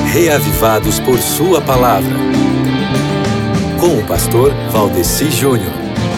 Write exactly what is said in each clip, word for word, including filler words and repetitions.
reavivados por sua palavra. Com o pastor Valdeci Júnior.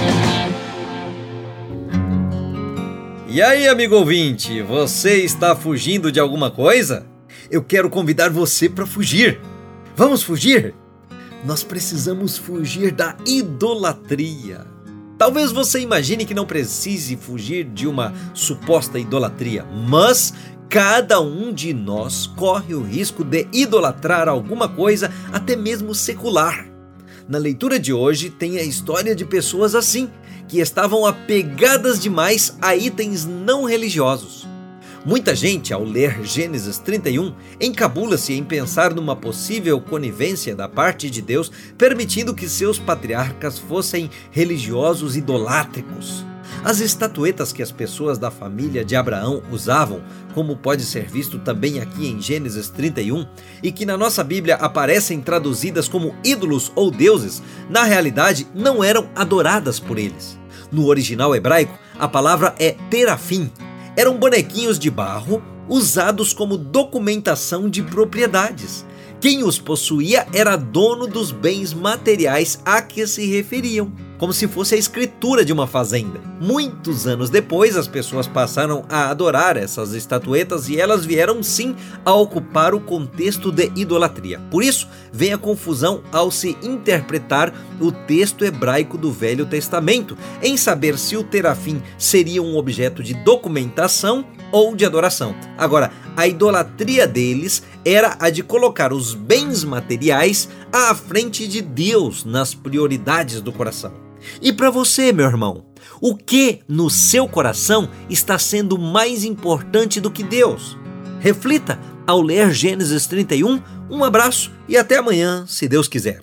E aí, amigo ouvinte, você está fugindo de alguma coisa? Eu quero convidar você para fugir. Vamos fugir? Nós precisamos fugir da idolatria. Talvez você imagine que não precise fugir de uma suposta idolatria, mas cada um de nós corre o risco de idolatrar alguma coisa, até mesmo secular. Na leitura de hoje tem a história de pessoas assim, que estavam apegadas demais a itens não religiosos. Muita gente, ao ler Gênesis trinta e um, encabula-se em pensar numa possível conivência da parte de Deus, permitindo que seus patriarcas fossem religiosos idolátricos. As estatuetas que as pessoas da família de Abraão usavam, como pode ser visto também aqui em Gênesis trinta e um, e que na nossa Bíblia aparecem traduzidas como ídolos ou deuses, na realidade não eram adoradas por eles. No original hebraico, a palavra é terafim. Eram bonequinhos de barro usados como documentação de propriedades. Quem os possuía era dono dos bens materiais a que se referiam, como se fosse a escritura de uma fazenda. Muitos anos depois, as pessoas passaram a adorar essas estatuetas e elas vieram sim a ocupar o contexto de idolatria. Por isso, vem a confusão ao se interpretar o texto hebraico do Velho Testamento, em saber se o terafim seria um objeto de documentação ou de adoração. Agora, a idolatria deles era a de colocar os bens materiais à frente de Deus nas prioridades do coração. E para você, meu irmão, o que no seu coração está sendo mais importante do que Deus? Reflita ao ler Gênesis trinta e um. Um abraço e até amanhã, se Deus quiser.